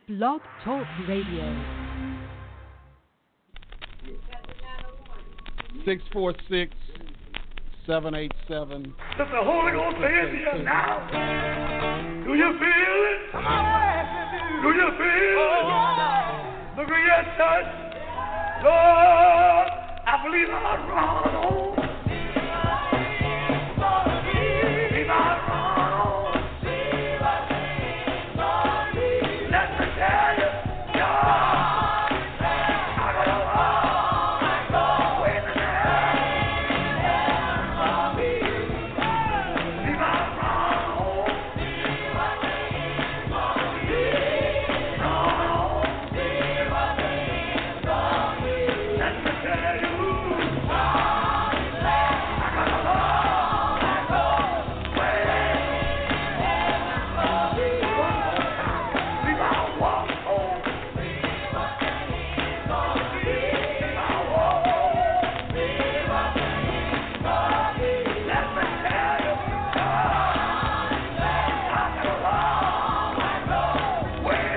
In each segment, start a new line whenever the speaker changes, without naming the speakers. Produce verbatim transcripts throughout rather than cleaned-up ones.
Blog Talk Radio.
six four six, seven eight seven.
Let the Holy Ghost be in here now. Do you feel it? Come on. Do you feel it? Look at your church. Lord, I believe I'll run on. Believe I'll run on. Let me tell you, God, I got a long way to go. Believe I'll run on. Let me tell you, I got a long way. Believe I'll walk on. Believe I'll walk on. Let me tell you, God, I got a long way.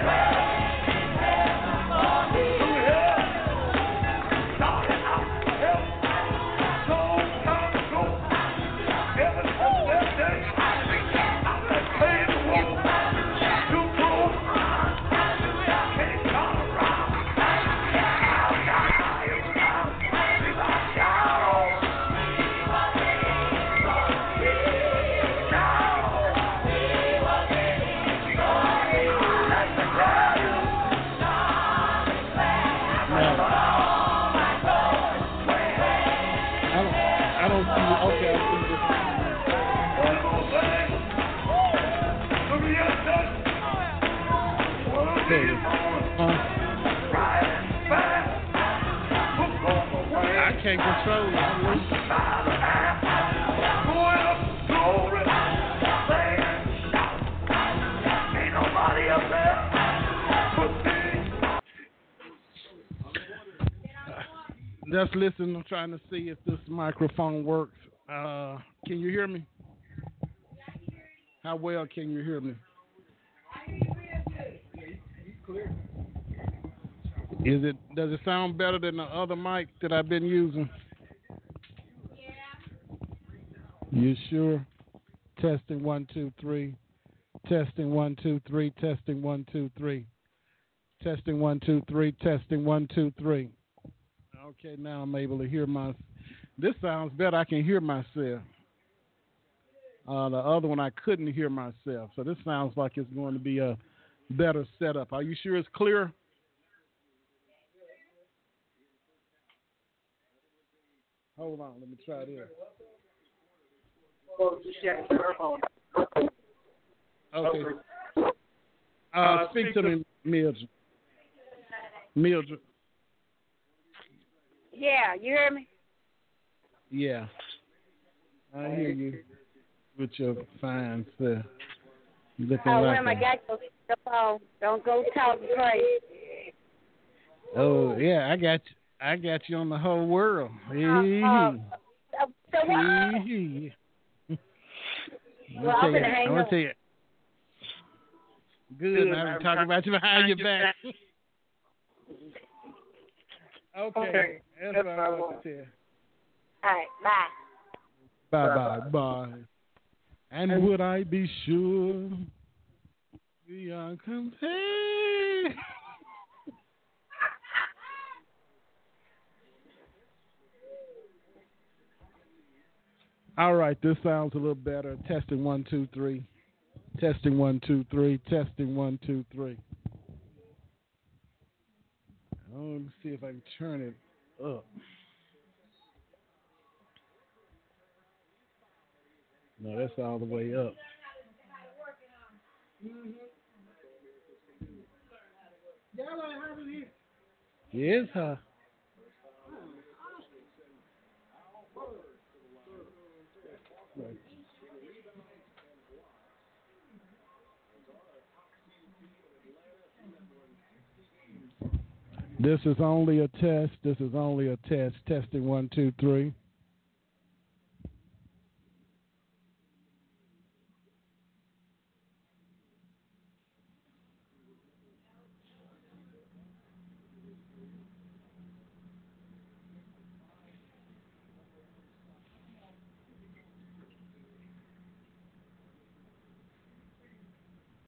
Started out to help, so time ago. Every other day, I played the role. Too close, can't come around. I'll die if I believe I shout on. Let me tell you,
I don't, I don't see you. Okay, I see this.
one more thing. Look at your church. One of
Okay.
these mornings,
Uh,
riding fast, hook on the way.
I can't control it. I'm loose.
By the hand, going up glory, saying, shout. Ain't nobody up there but me.
Just listen. I'm trying to see if this microphone works. Uh, can you hear me? How well can you hear me? Is it? Does it sound better than the other mic that I've been using? You sure? Testing one two three. Testing one two three. Testing one two three. Testing one two three. Testing one two three. Okay, now I'm able to hear my. This sounds better. I can hear myself. Uh, the other one I couldn't hear myself. So this sounds like it's going to be a better setup. Are you sure it's clear? Hold on, let me try this. Okay. Uh, speak to me, Mildred. Mildred.
Yeah, you hear me?
Yeah. I hear you with your fine self. Looking
Oh,
like
when I
a-
got your the phone, don't go talking crazy.
Oh, yeah, I got you. I got you on the whole world.
Uh, uh, so what?
Hee
Well, I'm gonna hang
I'm gonna
up.
tell you. Good. I'm talking about you behind your back. Okay.
Okay.
That's what I want to tell you.
All right, bye.
Bye bye bye. And would I be sure beyond compare? All right, this sounds a little better. Testing one, two, three. Testing one, two, three. Testing one, two, three. Oh, let me see if I can turn it up. No, that's all the way up. Yes, huh? This is only a test. This is only a test. Testing one, two, three.